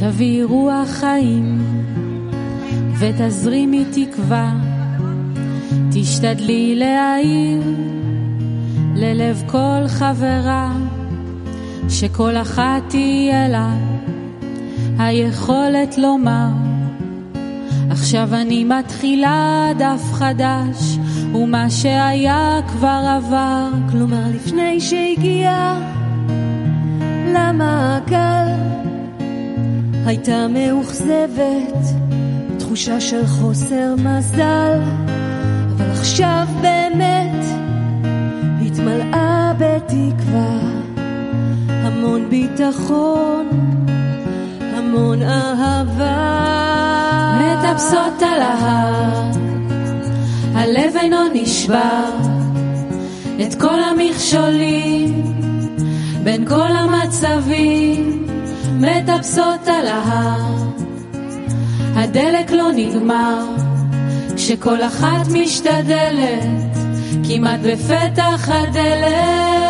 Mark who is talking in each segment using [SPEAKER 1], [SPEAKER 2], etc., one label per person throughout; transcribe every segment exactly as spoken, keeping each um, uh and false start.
[SPEAKER 1] תביא רוח חיים ותזרימי תקווה, תשתדלי להעיר ללב כל חברה, שכל אחת תהיה לה היכולת לומר, עכשיו אני מתחילה דף חדש, ומה שהיה כבר עבר.
[SPEAKER 2] כלומר לפני שהגיע למעגל הייתה מאוכזבת, תחושה של חוסר מזל, אבל עכשיו באמת התמלאה בתקווה, המון ביטחון, המון אהבה.
[SPEAKER 1] מטפסות על ההר, הלב אינו נשבר, את כל המכשולים בין כל המצבים, מטפסות על ההר, הדלק לא נגמר, כשכל אחת משתדלת כמעט בפתח הדלת.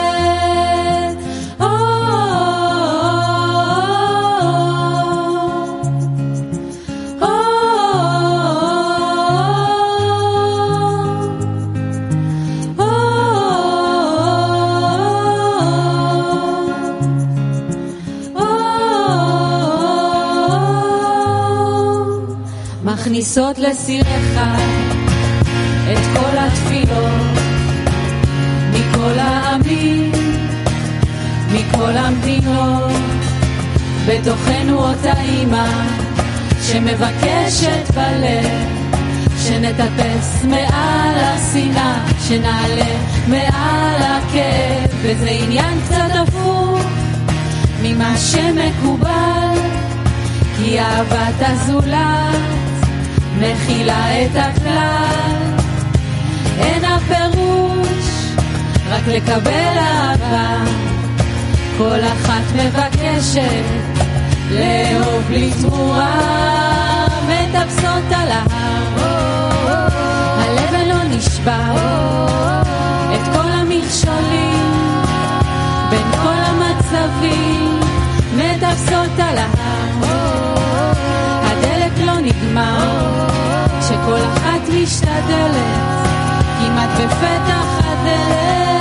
[SPEAKER 1] מכניסות לסיר אחד את כל התפילות מכל העמים, מכל המדינות, בתוכנו אותה אימא שמבקשת בלב שנטפס מעל השנאה, שנעלה מעל הכאב, וזה עניין קצת הפוך ממה שמקובל, כי אהבת הזולת מכילה את הכלל, אין הפירוש רק לקבל אהבה, כל אחת מבקשת לאהוב בלי תמורה. מטפסות על ההר, הלב אינו נשבר, את כל המכשולים בין כל המצבים, מטפסות על ההר, הדלק לא נגמר, שכל אחת משתדלת כמעט בפתח הדלת.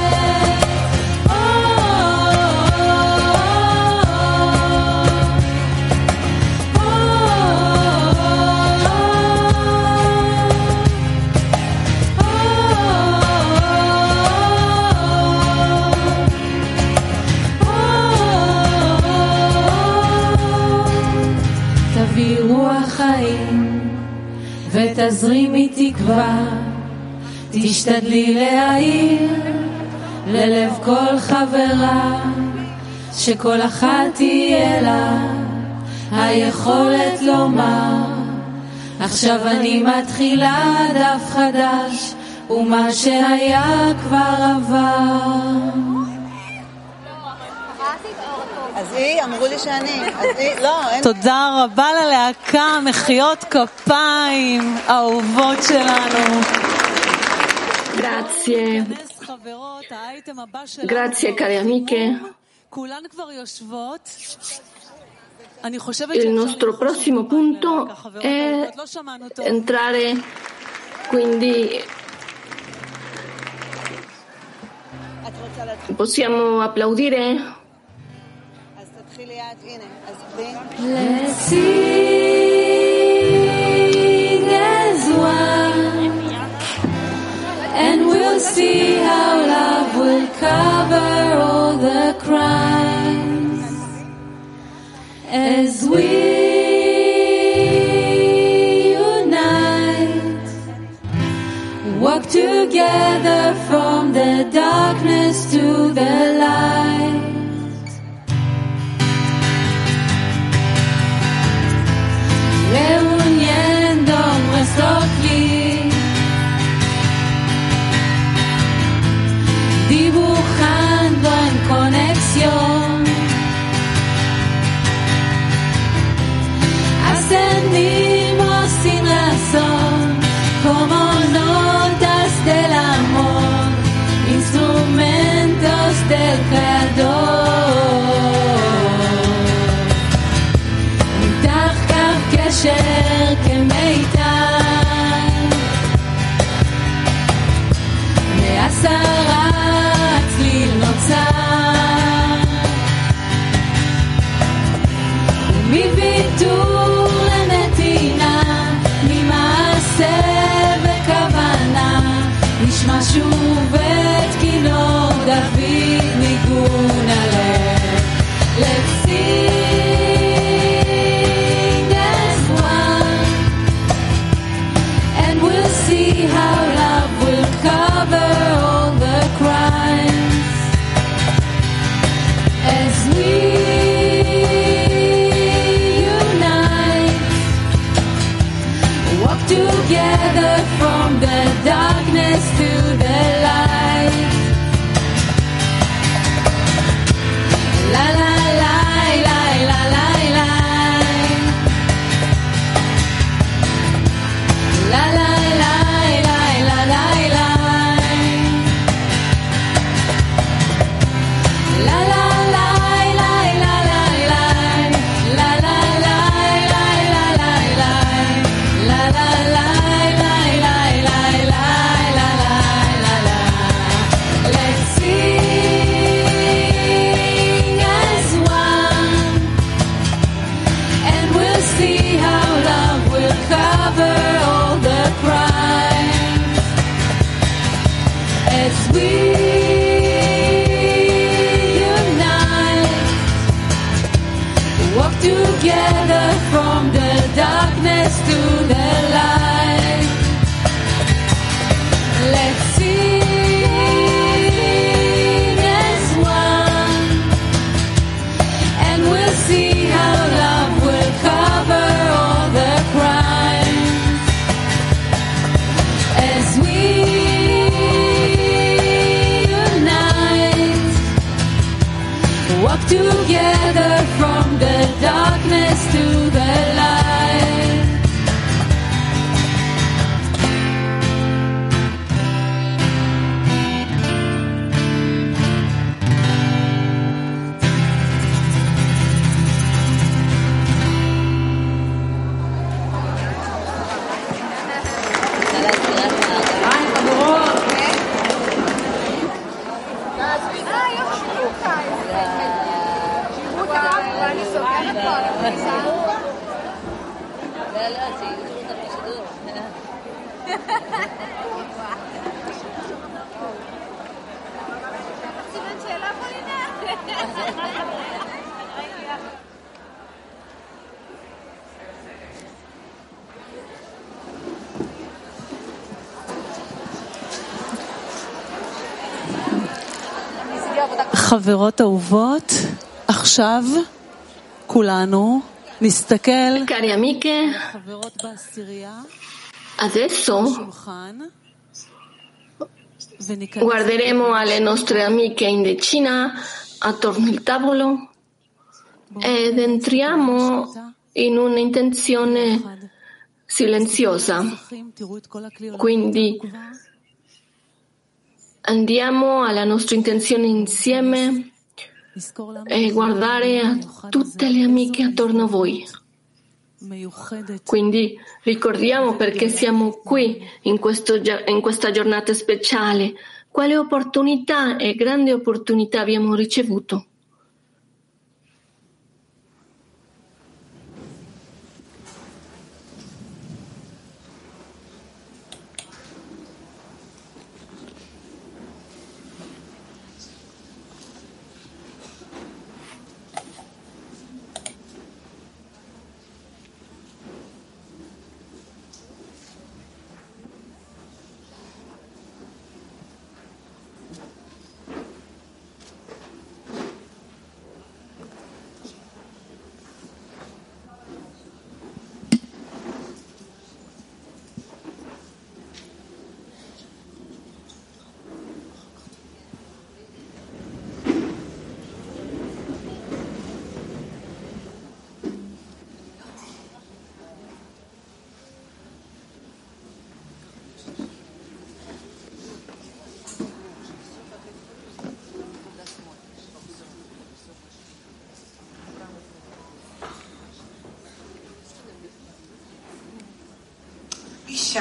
[SPEAKER 1] תביא רוח חיים ותזרימי תקווה, תשתדלי להעיר ללב כל חברה, שכל אחת תהיה לה היכולת לומר, עכשיו אני מתחילה דף חדש, ומה שהיה כבר עבר.
[SPEAKER 3] אז היא, אמרו לי שאני, אז היא, לא, אין...
[SPEAKER 4] תודה רבה ללהקה, מחיאות כפיים, אהובות שלנו.
[SPEAKER 2] Grazie. Grazie cari amiche.
[SPEAKER 4] כולן כבר יושבות.
[SPEAKER 2] Il nostro prossimo punto è entrare, quindi possiamo applaudire?
[SPEAKER 1] Let's sing as one, and we'll see how love will cover all the crimes as we unite, walk together from the darkness to the light. Reuniendo nuestro clic, dibujando en conexión, ascendimos sin razón, como notas del amor, instrumentos del אשר כמיתן מעשרה צליל נוצר ומוויתור לנתינה ממעשה וכוונה נשמע שוב את כינור דוד ניגון הלב. Let's sing as one and we'll see how love will cover all the crimes as we unite, walk together from the darkness to the light. La la la la la la la la la la la la la la la la together from the darkness to the light. Let's sing as one and we'll see how love will cover all the crimes as we unite, walk together from the darkness to the light.
[SPEAKER 4] חברות אהובות, עכשיו כולנו נסתכל
[SPEAKER 2] Cari amiche,
[SPEAKER 4] חברות בעשירייה
[SPEAKER 2] adesso
[SPEAKER 4] שולחן וניכנס
[SPEAKER 2] guarderemo alle nostre amiche in decina attorno al tavolo ed entriamo in un'intenzione silenziosa. Quindi andiamo alla nostra intenzione insieme e guardare a tutte le amiche attorno a voi. Quindi ricordiamo perché siamo qui in, questo, in questa giornata speciale, quale opportunità e grande opportunità abbiamo ricevuto.
[SPEAKER 5] אישה.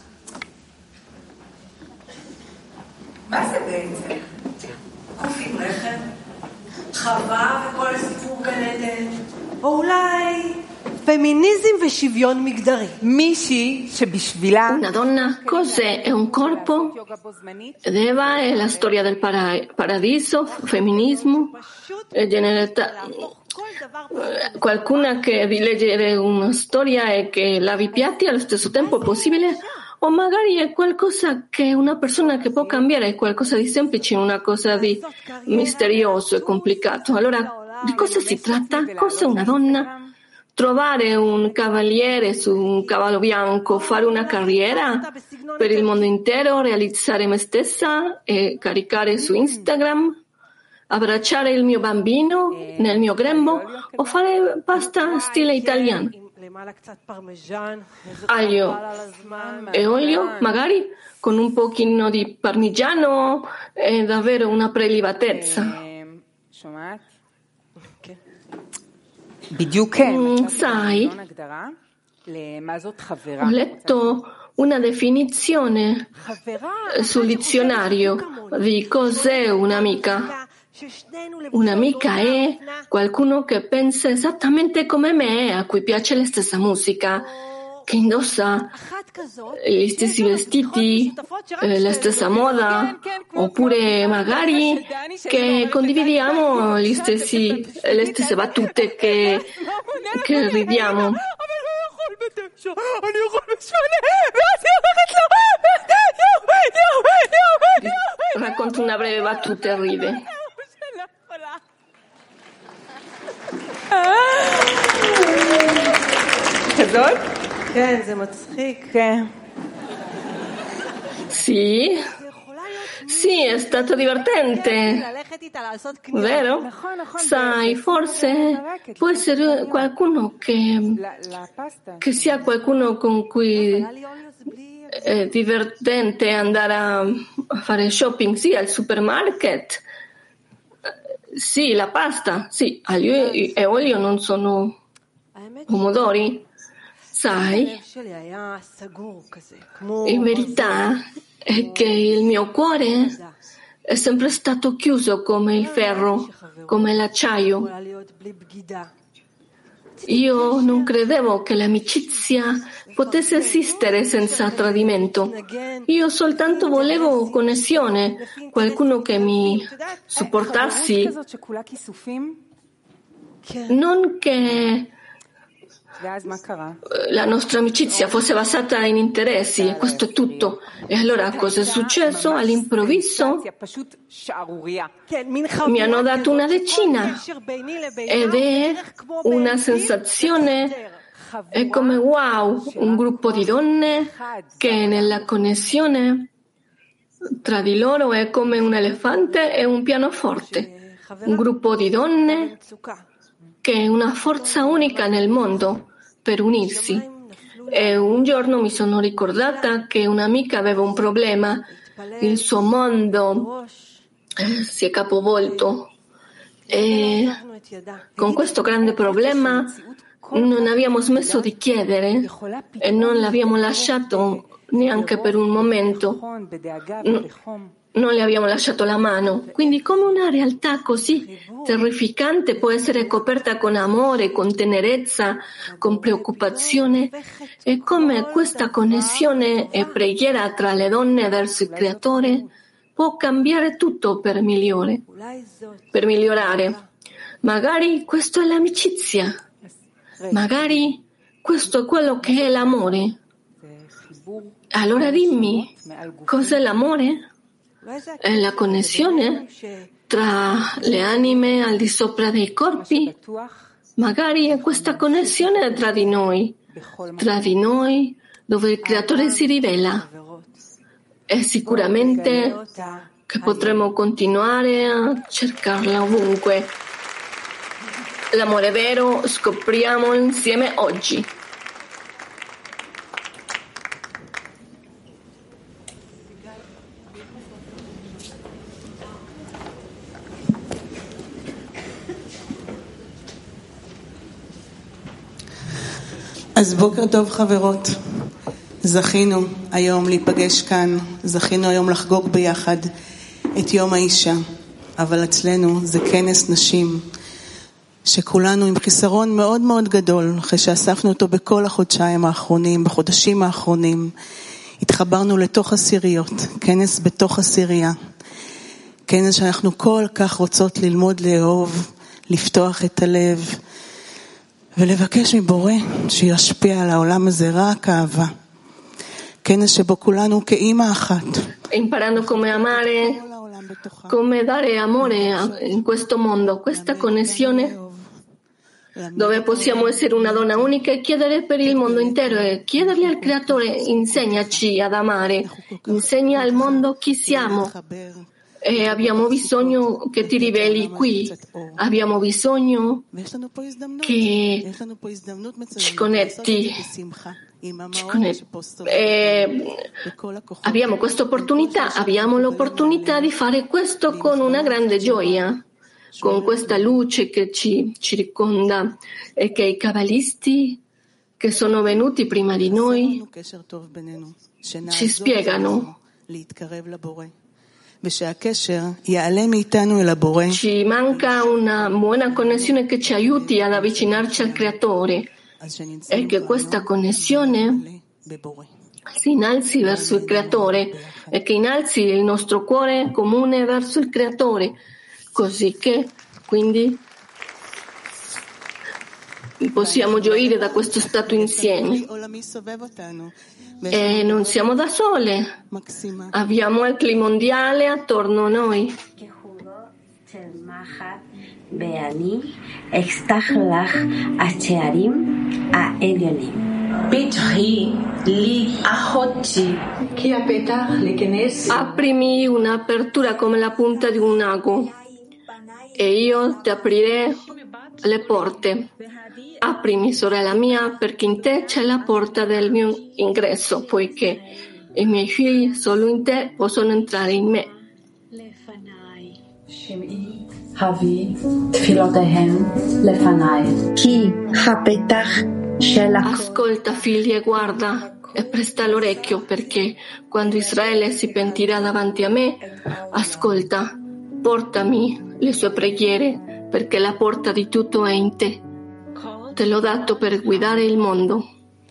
[SPEAKER 5] מה זה בעצם? קוף עם רחם? חווה וכל הסיפור גן עדן? או אולי פמיניזם ושוויון מגדרי?
[SPEAKER 6] מישהי שבשבילה...
[SPEAKER 2] Una donna, cos'è? È un corpo? Eva è la storia del para- paradiso, femminismo, e generalità. Qualcuna che di leggere una storia e che lavi i piatti allo stesso tempo è possibile? O magari è qualcosa che una persona che può cambiare, è qualcosa di semplice, una cosa di misterioso e complicato. Allora, di cosa si tratta? Cos'è una donna? Trovare un cavaliere su un cavallo bianco, fare una carriera per il mondo intero, realizzare me stessa e caricare su Instagram? Abbracciare il mio bambino nel mio grembo o fare pasta stile italiano? Aglio e olio, magari con un pochino di parmigiano, è davvero una prelibatezza. Mm, sai, ho letto una definizione sul dizionario di cos'è un'amica. Un'amica è qualcuno che pensa esattamente come me, a cui piace la stessa musica, che indossa gli stessi vestiti, eh, la stessa moda, oppure magari che condividiamo gli stessi, le stesse battute che, che ridiamo. Racconto una breve battuta e ride.
[SPEAKER 6] כזאת?
[SPEAKER 5] כן, זה מצחיק.
[SPEAKER 6] כן.
[SPEAKER 2] Sì, sì, è stato divertente, vero? Sai, forse può essere qualcuno che, che sia qualcuno con cui è divertente andare a fare shopping, sì, al supermarket. Sì, la pasta, sì, aglio e olio non sono pomodori. Sai, in verità è che il mio cuore è sempre stato chiuso come il ferro, come l'acciaio. Io non credevo che l'amicizia potesse esistere senza tradimento. Io soltanto volevo connessione, qualcuno che mi supportassi, non che la nostra amicizia fosse basata in interessi, e questo è tutto. E allora cosa è successo? All'improvviso mi hanno dato una decina ed è una sensazione, è come wow, un gruppo di donne che nella connessione tra di loro è come un elefante e un pianoforte, un gruppo di donne che è una forza unica nel mondo per unirsi. E un giorno mi sono ricordata che un'amica aveva un problema, il suo mondo eh, si è capovolto e con questo grande problema non abbiamo smesso di chiedere e non l'abbiamo lasciato neanche per un momento. No, non le abbiamo lasciato la mano. Quindi come una realtà così terrificante può essere coperta con amore, con tenerezza, con preoccupazione, e come questa connessione e preghiera tra le donne verso il Creatore può cambiare tutto per migliore, per migliorare. Magari questo è l'amicizia, magari questo è quello che è l'amore. Allora dimmi, cos'è l'amore? È la connessione tra le anime al di sopra dei corpi? Magari è questa connessione tra di noi, tra di noi dove il Creatore si rivela. E sicuramente che potremo continuare a cercarla ovunque. L'amore vero scopriamolo insieme oggi.
[SPEAKER 7] אז בוקר טוב חברות. זכינו היום להיפגש כאן, זכינו היום לחגוג ביחד את יום האישה, אבל אצלנו זה כנס נשים, שכולנו עם חיסרון מאוד מאוד גדול, אחרי שאספנו אותו בכל החודשיים האחרונים, בחודשים האחרונים, התחברנו לתוך עשיריות, כנס בתוך עשירייה, כנס שאנחנו כל כך רוצות ללמוד לאהוב, לפתוח את הלב, ולבקש מבורא שישפיע על העולם הזה רק אהבה. כנס שבו כולנו כאימא אחת.
[SPEAKER 2] Imparando come amare, come dare amore in questo mondo, questa connessione dove possiamo essere una donna unica e chiedere per il mondo intero e chiedergli al Creatore: insegnaci ad amare, insegna al mondo chi siamo. E abbiamo bisogno che ti riveli qui, abbiamo bisogno che ci connetti, ci connetti. E abbiamo questa opportunità, abbiamo l'opportunità di fare questo con una grande gioia, con questa luce che ci circonda e che i cabalisti che sono venuti prima di noi ci spiegano. Ci manca una buona connessione che ci aiuti ad avvicinarci al Creatore e che questa connessione si innalzi verso il Creatore e che innalzi il nostro cuore comune verso il Creatore, così che quindi possiamo gioire da questo stato insieme. E non siamo da sole, abbiamo il clima mondiale attorno a noi. Aprimi un'apertura come la punta di un ago e io ti aprirei le porte. Aprimi, sorella mia, perché in te c'è la porta del mio ingresso, poiché i miei figli solo in te possono entrare in me. Ascolta, figli, e guarda e presta l'orecchio, perché quando Israele si pentirà davanti a me, ascolta, portami le sue preghiere, perché la porta di tutto è in te. Te l'ho dato per guidare il mondo.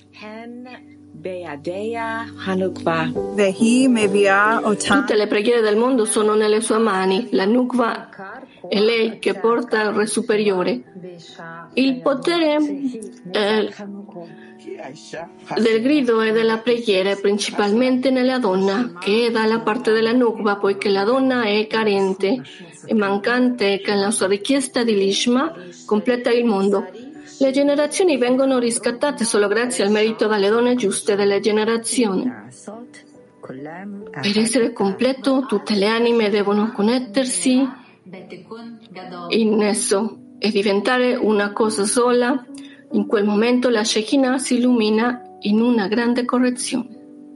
[SPEAKER 2] Tutte le preghiere del mondo sono nelle sue mani. La Nukva è lei che porta il Re superiore. Il potere eh, del grido e della preghiera è principalmente nella donna, che è dalla parte della Nukva, poiché la donna è carente e mancante e che la sua richiesta di Lishma completa il mondo. Le generazioni vengono riscattate solo grazie al merito delle donne giuste delle generazioni. Per essere completo, tutte le anime devono connettersi in esso e diventare una cosa sola. In quel momento la Shekinah si illumina in una grande correzione.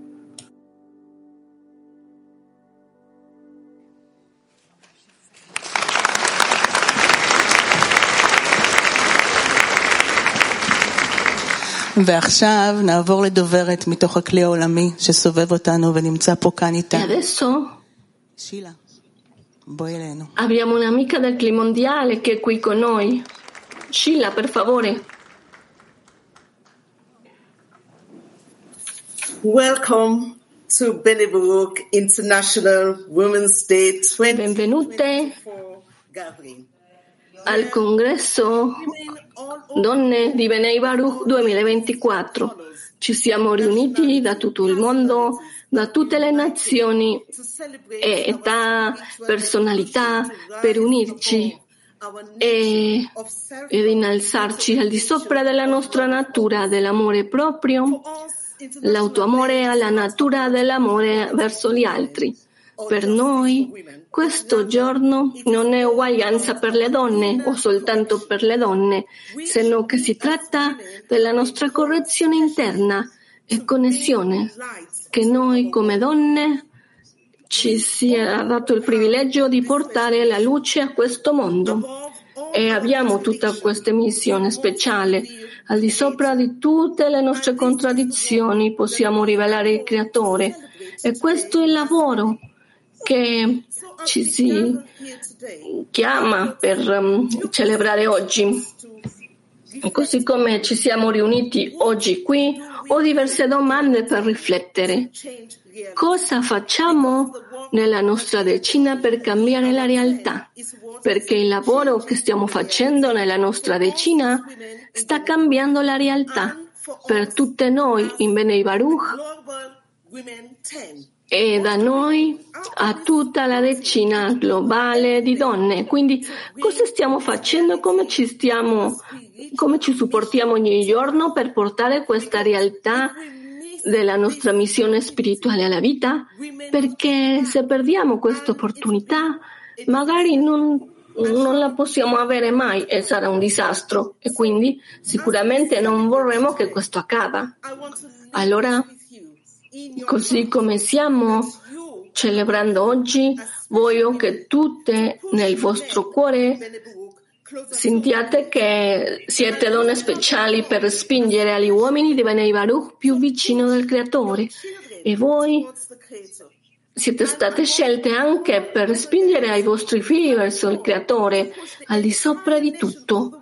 [SPEAKER 7] ועכשיו נעבור לדוברת מתוך הכלי העולמי שסובב אותנו ונמצא פה כאן איתה. שילה, בואי אלינו.
[SPEAKER 2] Abbiamo un'amica del clima mondiale che è qui con noi. Sheila, per favore.
[SPEAKER 8] Welcome to Bnei Baruch International Women's Day
[SPEAKER 2] Benvenute al congresso Donne di Bnei Baruch duemilaventiquattro. Ci siamo riuniti da tutto il mondo, da tutte le nazioni e età, personalità, per unirci e, ed innalzarci al di sopra della nostra natura dell'amore proprio, l'autoamore alla natura dell'amore verso gli altri. Per noi questo giorno non è uguaglianza per le donne o soltanto per le donne, se no che si tratta della nostra correzione interna e connessione, che noi come donne ci sia dato il privilegio di portare la luce a questo mondo. e abbiamo tutta questa missione speciale. Al di sopra di tutte le nostre contraddizioni possiamo rivelare il Creatore, e questo è il lavoro che ci si chiama per um, celebrare oggi. Così come ci siamo riuniti oggi qui, ho diverse domande per riflettere. Cosa facciamo nella nostra decina per cambiare la realtà? Perché il lavoro che stiamo facendo nella nostra decina sta cambiando la realtà per tutte noi in Bnei Baruch e da noi a tutta la decina globale di donne. Quindi cosa stiamo facendo? Come ci stiamo, come ci supportiamo ogni giorno per portare questa realtà della nostra missione spirituale alla vita? Perché se perdiamo questa opportunità, magari non, non la possiamo avere mai e sarà un disastro, e quindi sicuramente non vorremmo che questo accada. Allora, così come stiamo celebrando oggi, voglio che tutte nel vostro cuore sentiate che siete donne speciali per spingere agli uomini di Bnei Baruch più vicino del Creatore, e voi siete state scelte anche per spingere ai vostri figli verso il Creatore, al di sopra di tutto.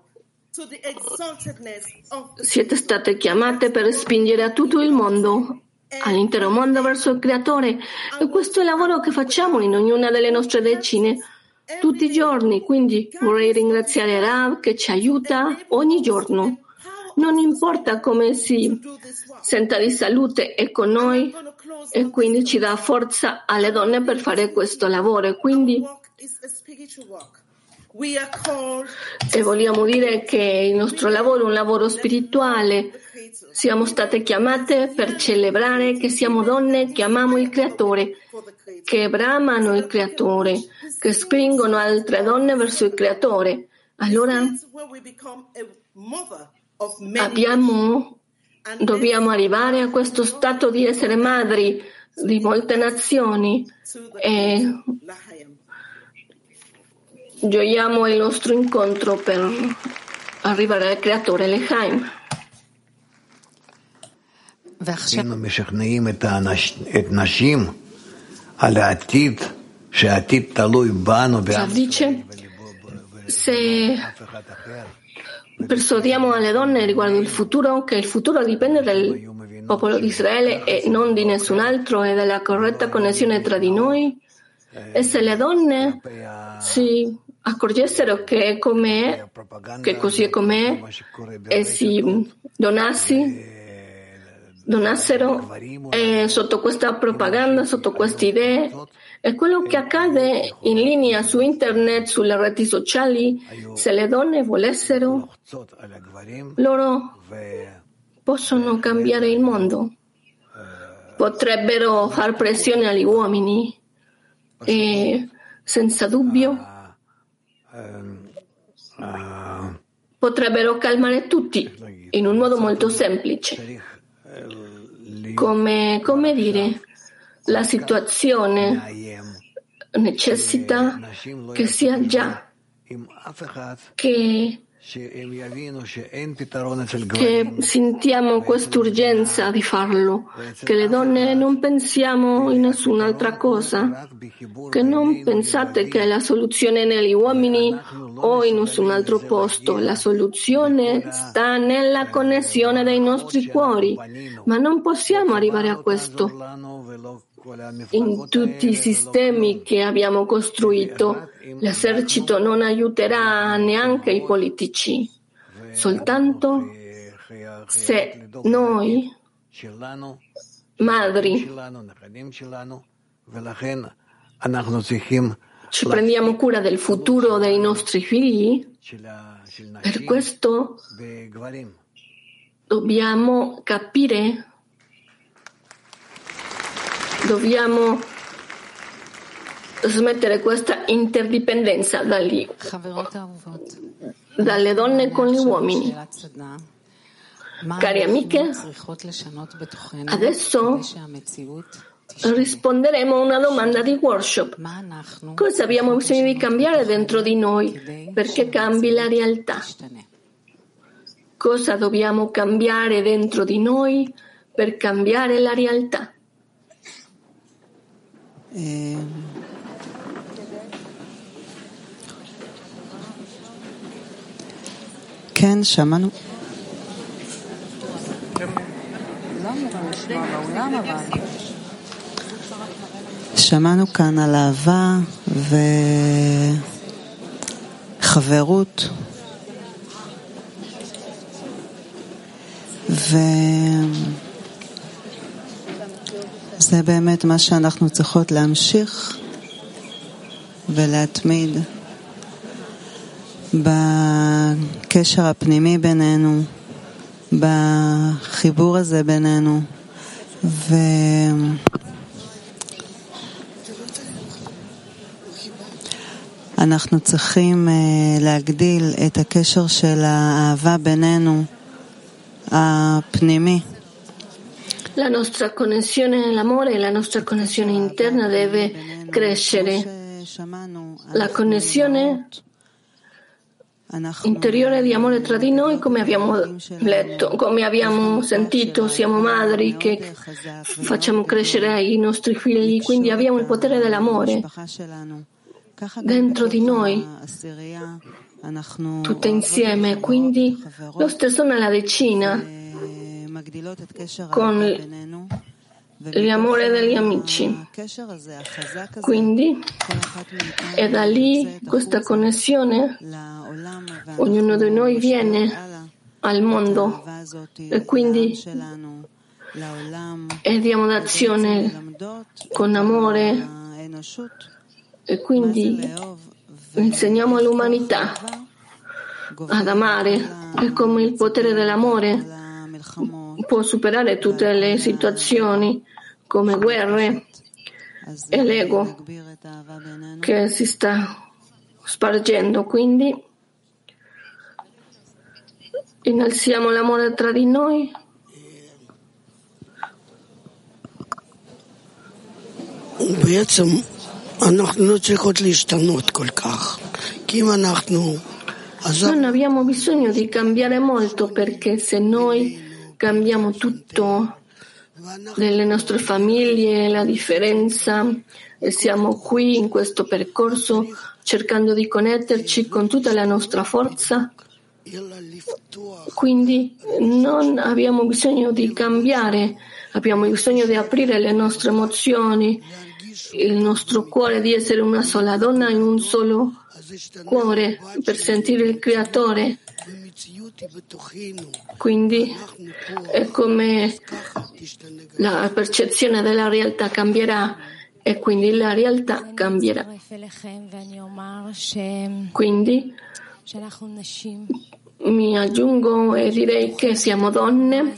[SPEAKER 2] Siete state chiamate per spingere a tutto il mondo, all'intero mondo verso il Creatore, e questo è il lavoro che facciamo in ognuna delle nostre decine tutti i giorni. Quindi vorrei ringraziare Rav che ci aiuta ogni giorno. Non importa come si senta di salute, è con noi e quindi ci dà forza alle donne per fare questo lavoro. E quindi e vogliamo dire che il nostro lavoro è un lavoro spirituale. Siamo state chiamate per celebrare che siamo donne che amamo il Creatore, che bramano il Creatore, che spingono altre donne verso il Creatore. Allora abbiamo, dobbiamo arrivare a questo stato di essere madri di molte nazioni e gioiamo il nostro incontro per arrivare al Creatore, Lechaim.
[SPEAKER 9] היינו משכנעים את נשים על העתיד, שהעתיד תלוי בנו.
[SPEAKER 2] Dice, se persuadiamo alle donne riguardo il futuro, che il futuro dipende dal popolo di Israele e non di nessun altro, e dalla corretta connessione tra di noi, e se le donne si accorgessero che è com'è, che così è com'è, e si donassi donassero eh, sotto questa propaganda, sotto queste idee, e quello che accade in linea su internet, sulle reti sociali, se le donne volessero, loro possono cambiare il mondo, potrebbero far pressione agli uomini e senza dubbio potrebbero calmare tutti in un modo molto semplice. Come, come dire, la situazione necessita che sia già, che, che sentiamo quest'urgenza di farlo, che le donne non pensiamo in nessun'altra cosa, che non pensate che la soluzione è negli uomini o in nessun altro posto. La soluzione sta nella connessione dei nostri cuori, ma non possiamo arrivare a questo in tutti i sistemi che abbiamo costruito. L'esercito non aiuterà neanche i politici, soltanto se noi, madri, ci prendiamo cura del futuro dei nostri figli. Per questo dobbiamo capire, dobbiamo smettere questa interdipendenza dagli, dalle donne con gli uomini. Cari amiche, adesso risponderemo a una domanda di workshop. Cosa abbiamo bisogno di cambiare dentro di noi perché cambi la realtà? Cosa dobbiamo cambiare dentro di noi per cambiare la realtà?
[SPEAKER 7] Eh... כן, שמענו. שמענו כאן על אהבה וחברות וזה באמת מה שאנחנו צריכות להמשיך ולהתמיד בקשר הפנימי בינינו, בחיבור הזה בינינו, ואנחנו צריכים להגדיל את הקשר של האהבה בינינו, הפנימי.
[SPEAKER 2] La nostra connessione nell'amore, la nostra connessione interna deve crescere. La connessione interiore di amore tra di noi, come abbiamo letto, come abbiamo sentito, siamo madri che facciamo crescere i nostri figli, quindi abbiamo il potere dell'amore dentro di noi, tutte insieme, quindi lo stesso nella decina, con l'amore degli amici. Quindi è da lì questa connessione, ognuno di noi viene al mondo e quindi e diamo d'azione con amore e quindi insegniamo all'umanità ad amare e come il potere dell'amore può superare tutte le situazioni come guerre e l'ego che si sta spargendo. Quindi innalziamo l'amore tra di noi
[SPEAKER 10] בעצם אנחנו לא צריכות להשתנות כל כך, כי אם אנחנו
[SPEAKER 2] non abbiamo bisogno di cambiare molto, perché se noi cambiamo tutto delle nostre famiglie, la differenza, e siamo qui in questo percorso cercando di connetterci con tutta la nostra forza, quindi non abbiamo bisogno di cambiare, abbiamo bisogno di aprire le nostre emozioni, il nostro cuore, di essere una sola donna in un solo cuore per sentire il Creatore. Quindi è come la percezione della realtà cambierà e quindi la realtà cambierà. Quindi mi aggiungo e direi che siamo donne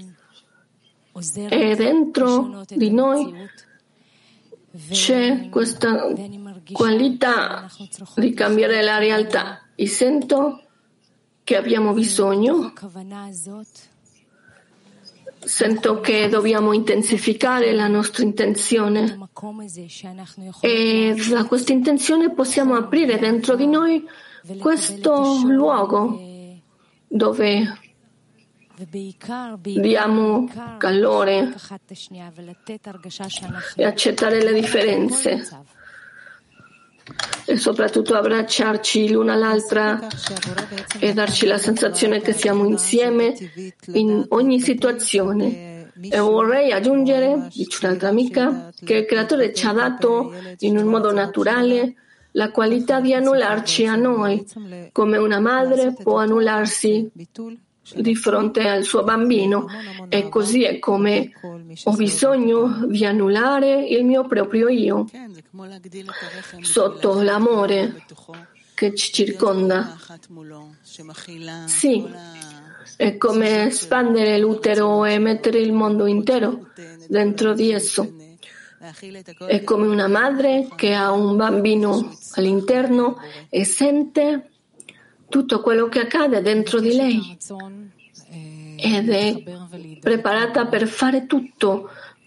[SPEAKER 2] e dentro di noi c'è questa qualità di cambiare la realtà. E sento che abbiamo bisogno, sento che dobbiamo intensificare la nostra intenzione e da questa intenzione possiamo aprire dentro di noi questo luogo dove diamo calore e accettare le differenze e soprattutto abbracciarci l'una all'altra e darci la sensazione che siamo insieme in ogni situazione. E vorrei aggiungere, dice un'altra amica, che il Creatore ci ha dato in un modo naturale la qualità di annullarci a noi, come una madre può annullarsi di fronte al suo bambino, e così è come ho bisogno di annullare il mio proprio io sotto l'amore che ci circonda. Sì, è come espandere l'utero e mettere il mondo intero dentro di esso. È come una madre che ha un bambino all'interno e sente tutto quello che accade dentro di lei ed è preparata per fare tutto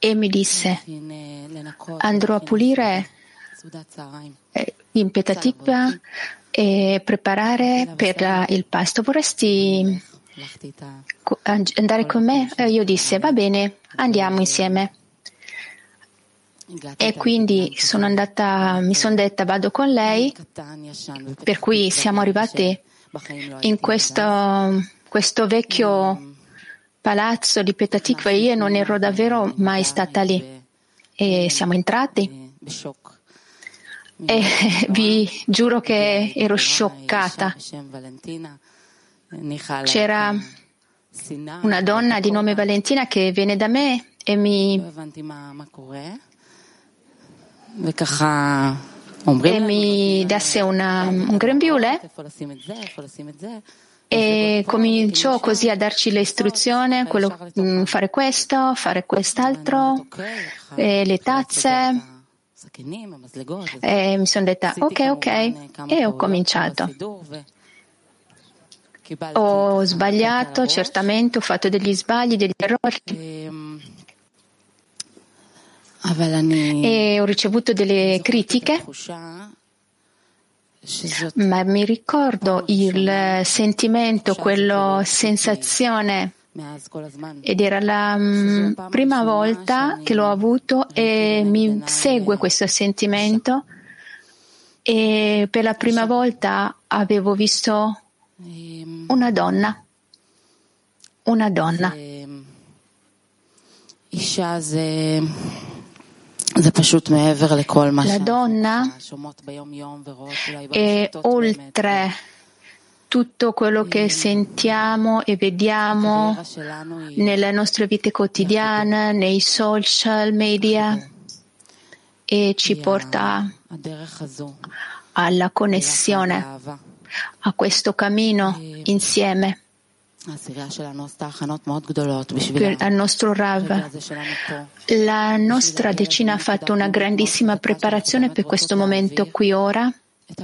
[SPEAKER 11] e mi disse: andrò a pulire in Petah Tikva e preparare per la, il pasto. Vorresti andare con me? E io disse: va bene, andiamo insieme. E quindi sono andata, mi sono detta vado con lei, per cui siamo arrivati in questo, questo vecchio palazzo di Petah Tikva. Io non ero davvero mai stata lì e siamo entrati e vi giuro che ero scioccata. C'era una donna di nome Valentina che viene da me e mi e mi dasse una, un grembiule e cominciò così a darci le istruzioni, quello, fare questo, fare quest'altro, e le tazze. E mi sono detta ok, ok, e ho cominciato. Ho sbagliato, certamente, ho fatto degli sbagli, degli errori. E ho ricevuto delle critiche, ma mi ricordo il sentimento, quella sensazione, ed era la um, prima volta che l'ho avuto e mi segue questo sentimento, e per la prima volta avevo visto una donna, una donna. La donna è oltre tutto quello che sentiamo e vediamo nelle nostre vite quotidiane, nei social media, e ci porta alla connessione, a questo cammino insieme. Per, al nostro Rav, la nostra decina ha fatto una grandissima preparazione per questo momento qui ora,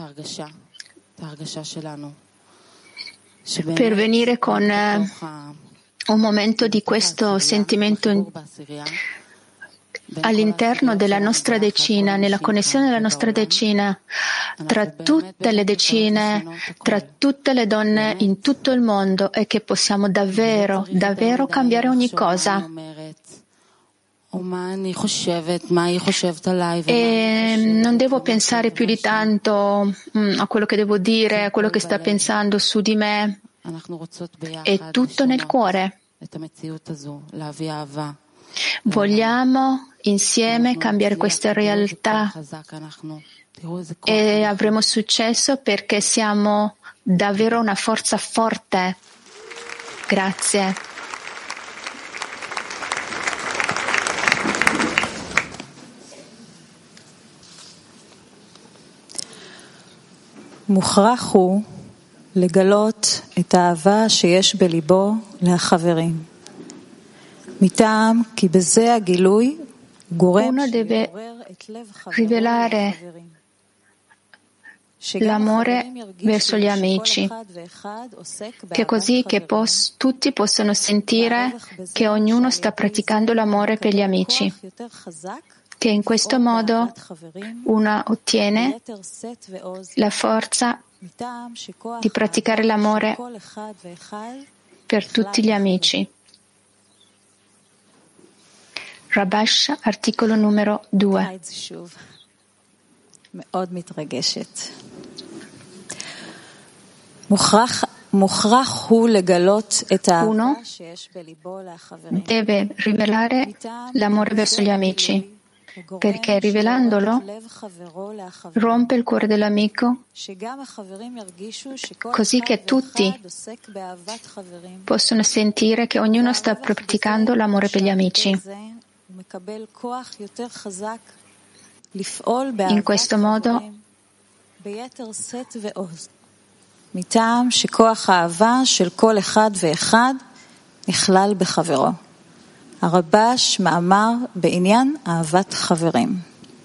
[SPEAKER 11] per venire con eh, un momento di questo sentimento all'interno della nostra decina, nella connessione della nostra decina, tra tutte le decine, tra tutte le donne in tutto il mondo, e che possiamo davvero, davvero cambiare ogni cosa. E non devo pensare più di tanto mm, a quello che devo dire, a quello che sta pensando su di me. È tutto nel cuore. Vogliamo insieme cambiare questa realtà e avremo successo perché siamo davvero una forza forte. Grazie.
[SPEAKER 12] מוכרח הוא לגלות את האהבה שיש בליבו לחברים. מטעם כי בזה הגילוי גורם שיעורר את לב חברו לחברים.
[SPEAKER 11] L'amore verso gli amici, che così che pos- tutti possono sentire che ognuno sta praticando l'amore per gli amici, che in questo modo uno ottiene la forza di praticare l'amore per tutti gli amici. Rabash, articolo numero due.
[SPEAKER 12] מאוד מתרגשת. מוכרח מוכרח הוא לגלות את האהבה שיש בליבו לחברים.
[SPEAKER 11] Deve rivelare l'amore verso gli amici, perché rivelandolo rompe il cuore dell'amico, così che tutti possono sentire che ognuno sta praticando l'amore per gli amici. In questo modo
[SPEAKER 12] מטעם שכוח האהבה של כל אחד ואחד נכלל בחברו. הרבש מאמר בעניין אהבת חברים.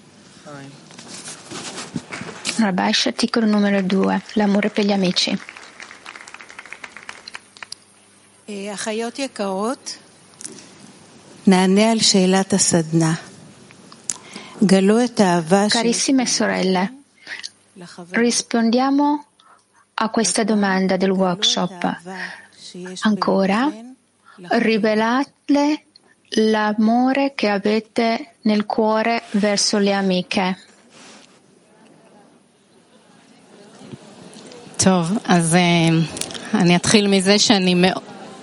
[SPEAKER 11] Rabash, articolo numero due, l'amore per gli amici.
[SPEAKER 7] אחיות יקרות,
[SPEAKER 11] Carissime sorelle, rispondiamo a questa domanda del workshop. Ancora, rivelate l'amore che avete nel cuore verso le amiche.
[SPEAKER 13] טוב, אז אני אתחיל מזה שאני מאוד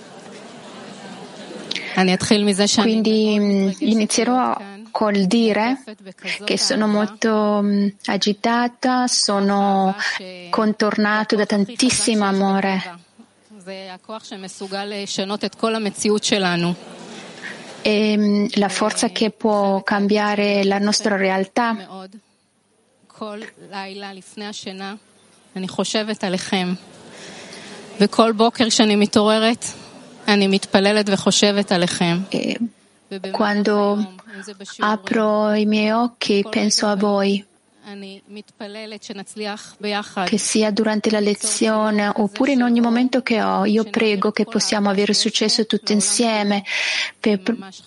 [SPEAKER 13] אני אתחיל מזה שאני
[SPEAKER 11] Quindi inizierò col dire che sono molto agitata, sono contornato da tantissimo amore.
[SPEAKER 13] זה הכוח שמסוגל לשנות את כל המציאות שלנו.
[SPEAKER 11] E la forza che può cambiare la nostra realtà.
[SPEAKER 13] כל לילה לפני השינה אני חושבת עליכם, וכל בוקר כשאני מתעוררת אני מתפללת וחושבת עליכם.
[SPEAKER 11] Quando apro i miei occhi penso a voi, che sia durante la lezione oppure in ogni momento che ho. Io prego che possiamo avere successo tutti insieme per,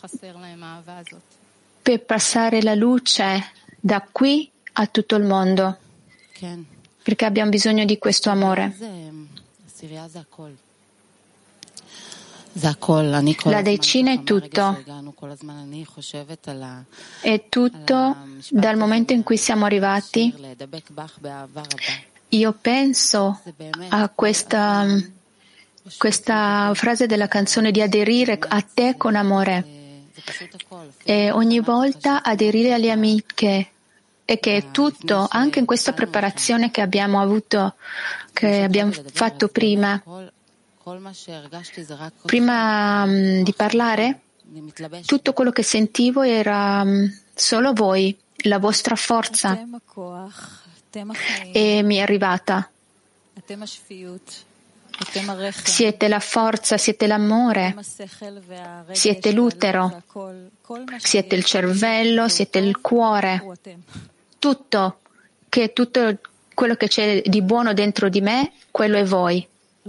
[SPEAKER 11] per passare la luce da qui a tutto il mondo, perché abbiamo bisogno di questo amore. La decina è tutto, è tutto dal momento in cui siamo arrivati. Io penso a questa, questa frase della canzone di aderire a te con amore e ogni volta aderire alle amiche, e che è tutto, anche in questa preparazione che abbiamo avuto, che abbiamo fatto prima. Prima um, di parlare, tutto quello che sentivo era um, solo voi, la vostra forza, e mi è arrivata. Siete la forza, siete l'amore, siete l'utero, siete il cervello, siete il cuore, tutto, che tutto quello che c'è di buono dentro di me, quello è voi.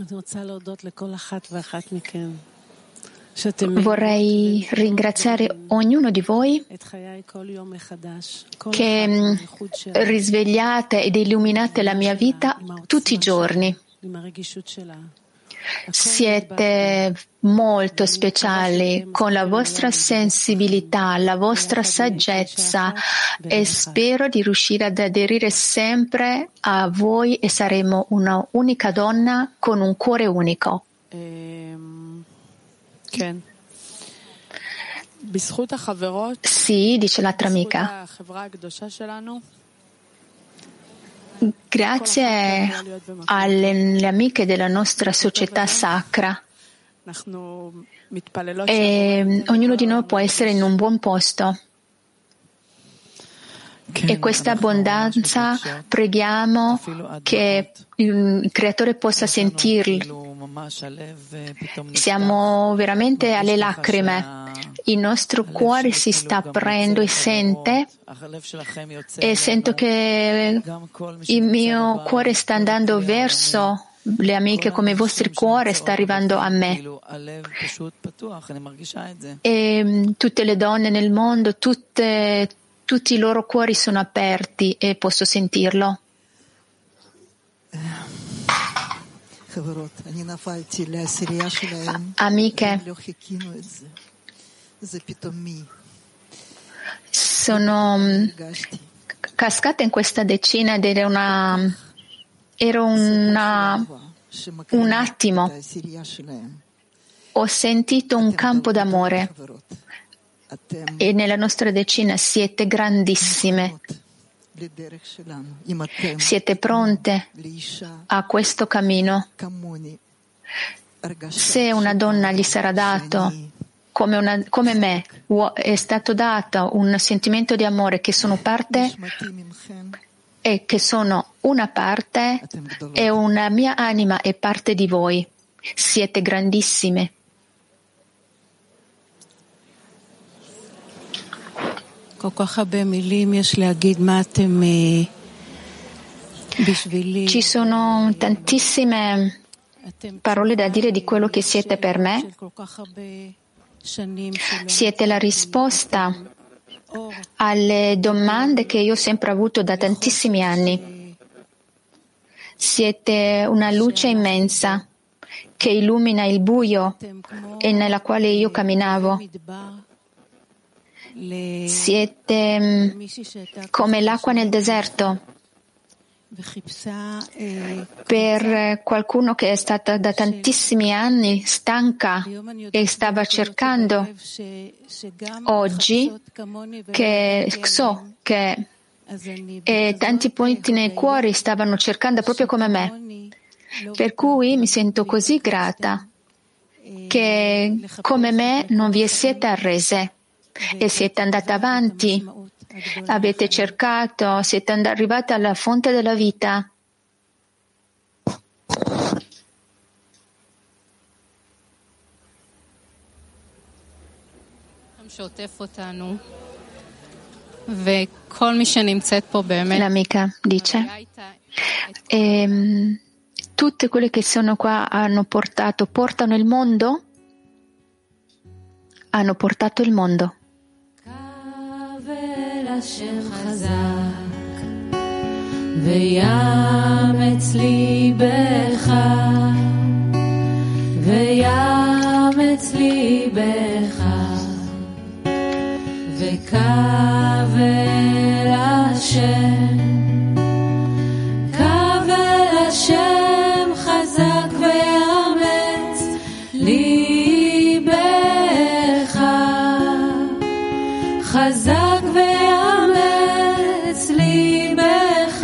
[SPEAKER 11] Vorrei ringraziare ognuno di voi che risvegliate ed illuminate la mia vita tutti i giorni. Siete molto speciali con la vostra sensibilità, la vostra saggezza, e spero di riuscire ad aderire sempre a voi e saremo una unica donna con un cuore unico. Sì, dice l'altra amica. Grazie alle amiche della nostra società sacra, e ognuno di noi può essere in un buon posto, e questa abbondanza preghiamo che il Creatore possa sentirli. Siamo veramente alle lacrime. Il nostro cuore si sta aprendo e sente, e sento che il mio cuore sta andando verso le amiche, come il vostro cuore sta arrivando a me. E tutte le donne nel mondo, tutte, tutti i loro cuori sono aperti e posso sentirlo. Amiche, sono cascata in questa decina ed era una, era una, un attimo. Ho sentito un campo d'amore, e nella nostra decina siete grandissime. Siete pronte a questo cammino? Se una donna gli sarà dato, come, una, come me, è stato dato un sentimento di amore, che sono parte e che sono una parte, e una mia anima è parte di voi. Siete grandissime. Ci sono tantissime parole da dire di quello che siete per me, Siete la risposta alle domande che io ho sempre avuto da tantissimi anni. Siete una luce immensa che illumina il buio e nella quale io camminavo. Siete come l'acqua nel deserto per qualcuno che è stata da tantissimi anni stanca e stava cercando. Oggi che so che e tanti punti nei cuori stavano cercando proprio come me, per cui mi sento così grata che come me non vi siete arrese e siete andate avanti, avete cercato, siete arrivati alla fonte della vita. L'amica dice, e, tutte quelle che sono qua hanno portato, portano il mondo? Hanno portato il mondo.
[SPEAKER 1] וקבל השם, קבל השם חזק ואמץ ליבך, חזק ואמץ ליבך,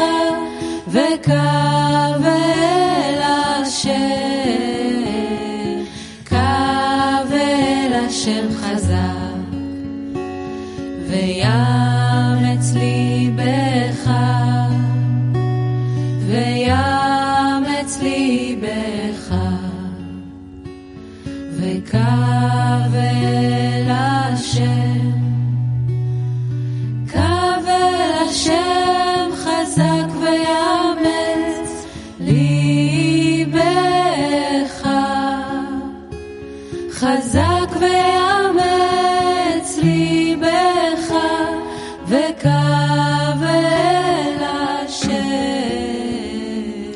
[SPEAKER 1] וקבל השם, קבל השם חזק ויאמץ ליבך, ויאמץ ליבך, וקבל השם, קבל השם חזק ויאמץ ליבך, חזק ויאמץ ליבך, וקבל השם.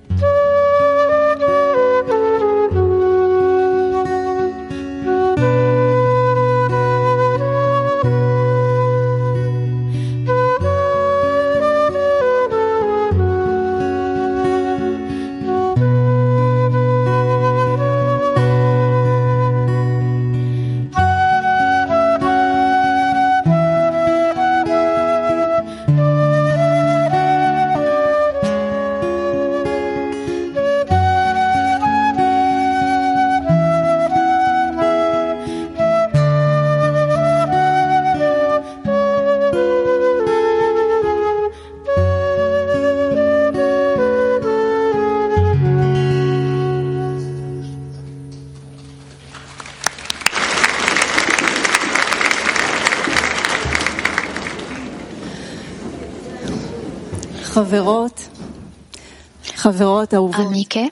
[SPEAKER 5] חברות, חברות אהובות.
[SPEAKER 11] Amiche,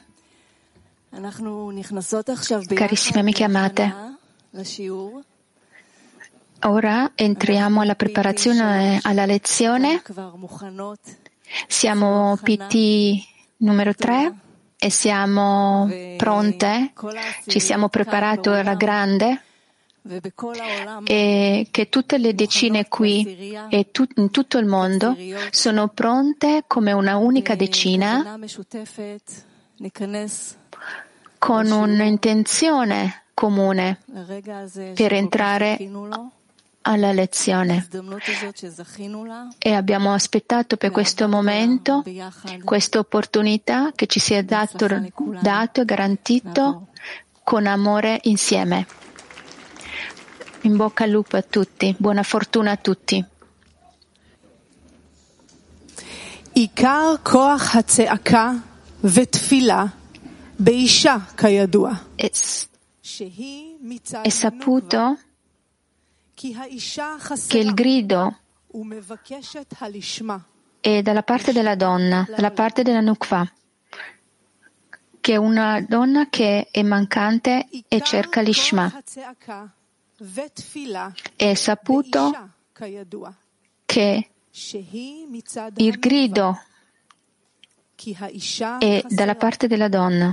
[SPEAKER 11] carissime amiche amate, ora entriamo alla preparazione alla lezione. Siamo P T numero tre e siamo pronte, ci siamo preparati alla grande, e che tutte le decine qui e tu, in tutto il mondo sono pronte come una unica decina con un'intenzione comune per entrare alla lezione. E abbiamo aspettato per questo momento, questa opportunità che ci sia dato, dato e garantito con amore insieme. In bocca al lupo a tutti, buona fortuna a tutti.
[SPEAKER 14] עיקר כוח הצעקה ותפילה באישה כידוע.
[SPEAKER 11] È saputo che il grido è dalla parte della donna, dalla parte della Nukva, che è una donna che è mancante e cerca l'Ishma. e saputo che il grido è dalla parte della donna.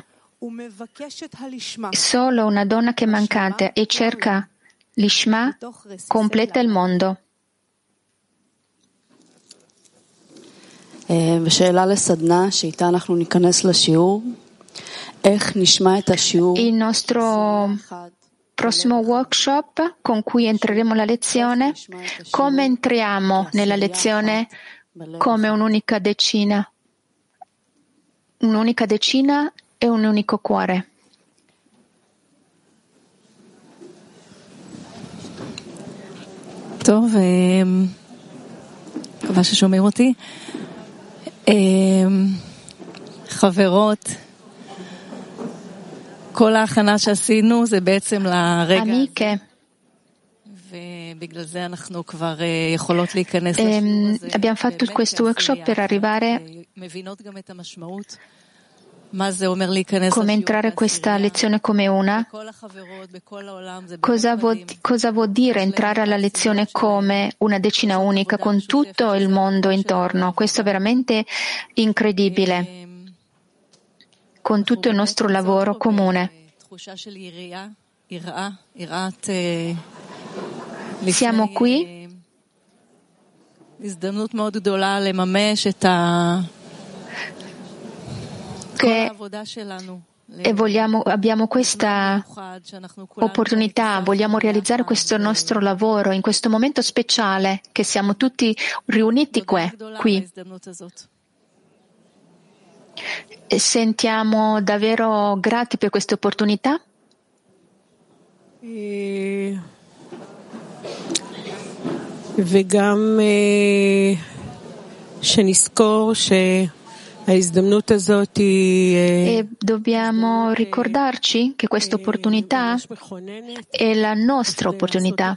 [SPEAKER 11] Solo una donna che è mancata e cerca l'Ishma completa il mondo.
[SPEAKER 5] ושאלה לסדנה שאיתה אנחנו ניכנס לשיעור, איך נשמע את השיעור?
[SPEAKER 11] Il nostro prossimo workshop con cui entreremo la lezione, come entriamo nella lezione come un'unica decina, un'unica decina e un unico cuore.
[SPEAKER 15] טוב, מקווה ששומעים אותי. חברות, כל ההכנה שעשינו זה בעצם לרגע הזה, ובגלל זה אנחנו כבר יכולות להיכנס לשיעור הזה.
[SPEAKER 11] Abbiamo fatto questo workshop per arrivare
[SPEAKER 15] מבינות גם את המשמעות.
[SPEAKER 11] Come entrare questa lezione come una? Cosa vuol, cosa vuol dire entrare alla lezione come una decina unica con tutto il mondo intorno? Questo è veramente incredibile, con tutto il nostro lavoro comune. Siamo qui che e vogliamo, abbiamo questa opportunità, vogliamo realizzare questo nostro lavoro in questo momento speciale che siamo tutti riuniti qui. qui. E sentiamo davvero grati per questa opportunità?
[SPEAKER 16] וגם שנזכור ש
[SPEAKER 11] E dobbiamo ricordarci che questa opportunità è la nostra opportunità,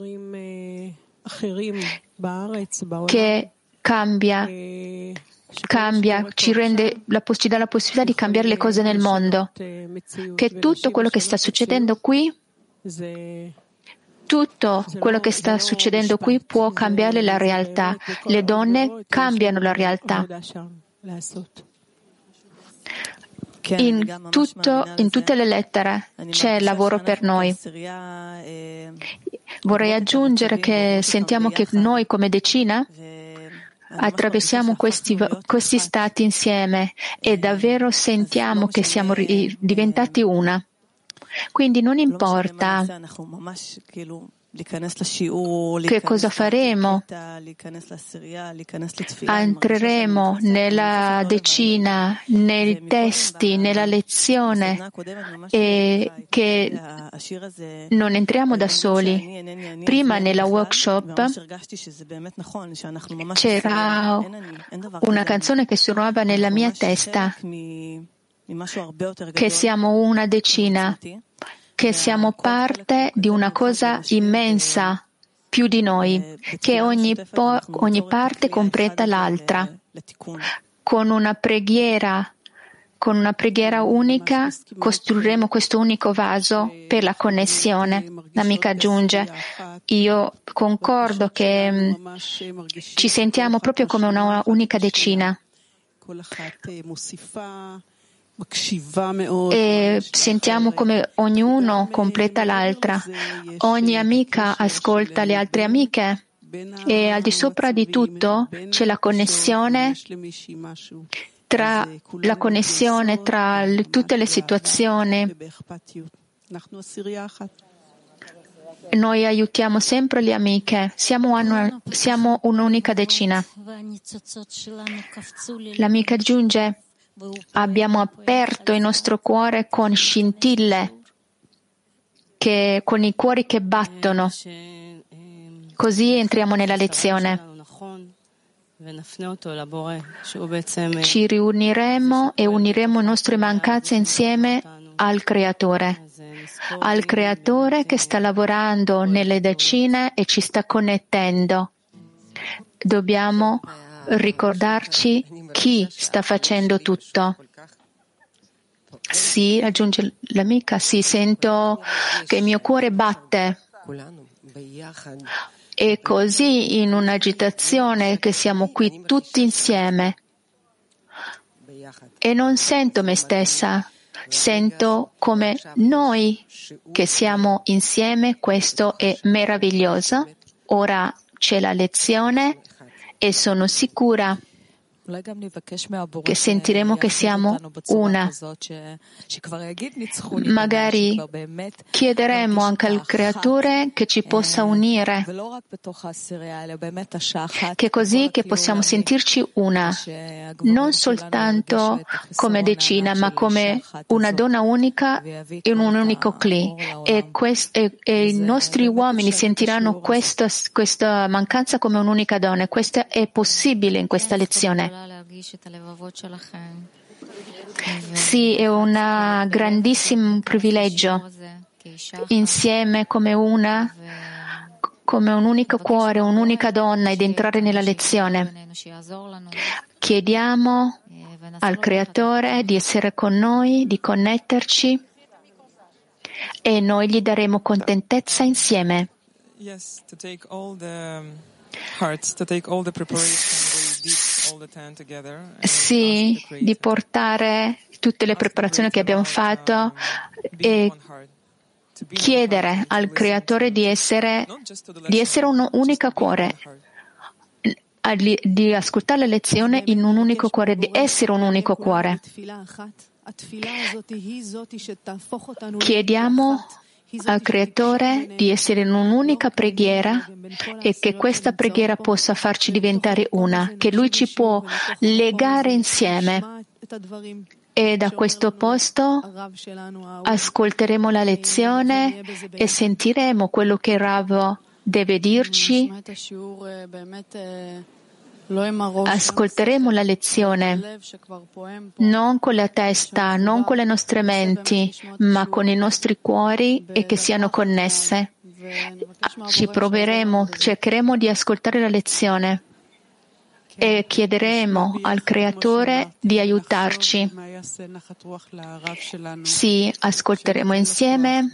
[SPEAKER 11] che cambia, cambia, ci rende la, ci dà la possibilità di cambiare le cose nel mondo, che tutto quello che sta succedendo qui, tutto quello che sta succedendo qui può cambiare la realtà. Le donne cambiano la realtà. In, tutto, in tutte le lettere c'è lavoro per noi. Vorrei aggiungere che sentiamo che noi come decina attraversiamo questi, questi stati insieme e davvero sentiamo che siamo diventati una. Quindi non importa che cosa faremo, entreremo nella decina, nei testi, nella lezione e che non entriamo da soli. Prima nella workshop c'era una canzone che suonava nella mia testa, che siamo una decina, che siamo parte di una cosa immensa, più di noi, che ogni, po- ogni parte completa l'altra. Con una preghiera, con una preghiera unica, costruiremo questo unico vaso per la connessione. L'amica aggiunge, io concordo che mh, ci sentiamo proprio come una unica decina. E sentiamo come ognuno completa l'altra, ogni amica ascolta le altre amiche e al di sopra di tutto c'è la connessione tra la connessione tra le, tutte le situazioni. Noi aiutiamo sempre le amiche, siamo, una, siamo un'unica decina. L'amica aggiunge, abbiamo aperto il nostro cuore con scintille, che, con i cuori che battono. Così entriamo nella lezione. Ci riuniremo e uniremo le nostre mancanze insieme al Creatore, al Creatore che sta lavorando nelle decine e ci sta connettendo. Dobbiamo ricordarci chi sta facendo tutto. Sì, aggiunge l'amica, sì, sento che il mio cuore batte E così in un'agitazione che siamo qui tutti insieme. E non sento me stessa, sento come noi che siamo insieme, questo è meraviglioso. Ora c'è la lezione e sono sicura che sentiremo che siamo una. Magari chiederemo anche al Creatore che ci possa unire, che così che possiamo sentirci una, non soltanto come decina, ma come una donna unica in un unico cli. E, quest, e, e i nostri uomini sentiranno questa, questa mancanza come un'unica donna. Questo è possibile in questa lezione. Sì, è un grandissimo privilegio, insieme come una, come un unico cuore, un'unica donna, ed entrare nella lezione. Chiediamo al Creatore di essere con noi, di connetterci, e noi gli daremo contentezza insieme.
[SPEAKER 16] Yes, to take all the hearts, to take all the preparation.
[SPEAKER 11] Sì, di portare tutte le preparazioni che abbiamo fatto e chiedere al Creatore di essere, di essere un unico cuore, di ascoltare la lezione in un unico cuore, di essere un unico cuore. Chiediamo al Creatore di essere in un'unica preghiera e che questa preghiera possa farci diventare una, che Lui ci può legare insieme. E da questo posto ascolteremo la lezione e sentiremo quello che Rav deve dirci. Ascolteremo la lezione non con la testa, non con le nostre menti, ma con i nostri cuori, e che siano connesse. Ci proveremo, cercheremo di ascoltare la lezione e chiederemo al Creatore di aiutarci. Sì, ascolteremo insieme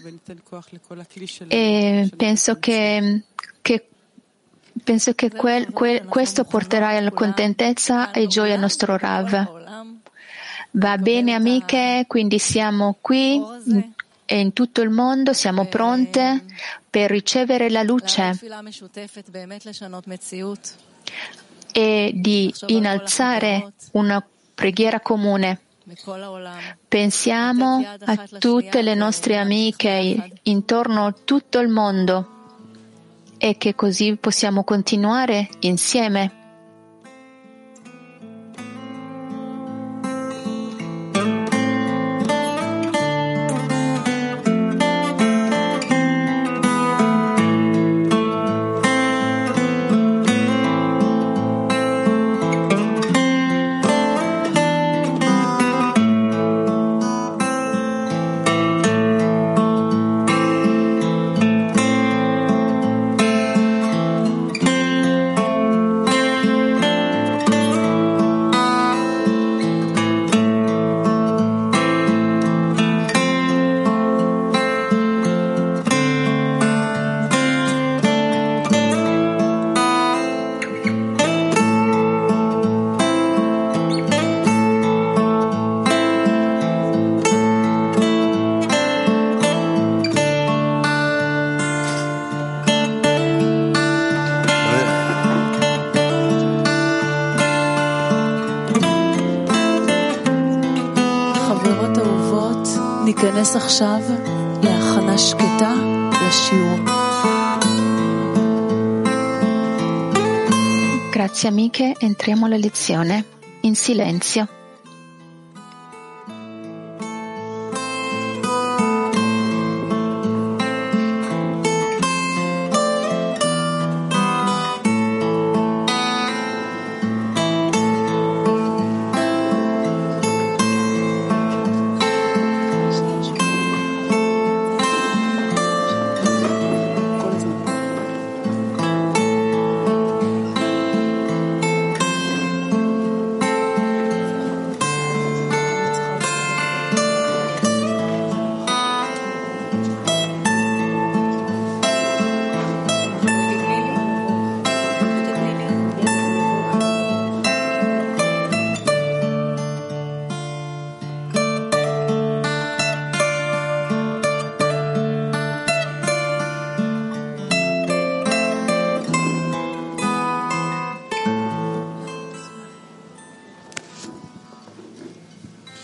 [SPEAKER 11] e penso che, che Penso che quel, quel, questo porterà alla contentezza e gioia al nostro Rav. Va bene, amiche, quindi siamo qui e in tutto il mondo siamo pronte per ricevere la luce e di innalzare una preghiera comune. Pensiamo a tutte le nostre amiche intorno a tutto il mondo, e che così possiamo continuare insieme.
[SPEAKER 4] ניכנס עכשיו להכנה שקטה לשיעור.
[SPEAKER 11] Grazie amiche, entriamo alla lezione in silenzio.